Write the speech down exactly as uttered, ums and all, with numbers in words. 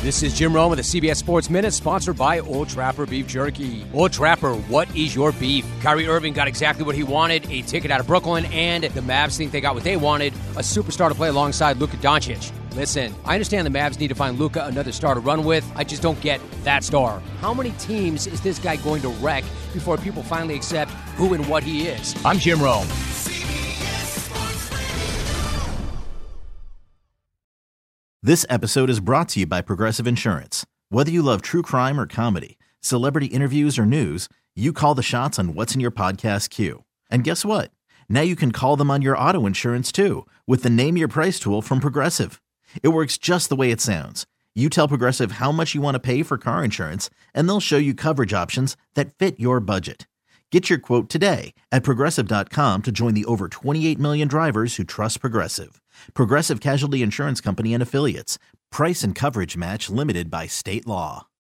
This is Jim Rome with the C B S Sports Minute, sponsored by Old Trapper Beef Jerky. Old Trapper, what is your beef? Kyrie Irving got exactly what he wanted, a ticket out of Brooklyn, and the Mavs think they got what they wanted, a superstar to play alongside Luka Doncic. Listen, I understand the Mavs need to find Luka another star to run with. I just don't get that star. How many teams is this guy going to wreck before people finally accept who and what he is? I'm Jim Rome. This episode is brought to you by Progressive Insurance. Whether you love true crime or comedy, celebrity interviews or news, you call the shots on what's in your podcast queue. And guess what? Now you can call them on your auto insurance too with the Name Your Price tool from Progressive. It works just the way it sounds. You tell Progressive how much you want to pay for car insurance, and they'll show you coverage options that fit your budget. Get your quote today at Progressive dot com to join the over twenty-eight million drivers who trust Progressive. Progressive Casualty Insurance Company and Affiliates. Price and coverage match limited by state law.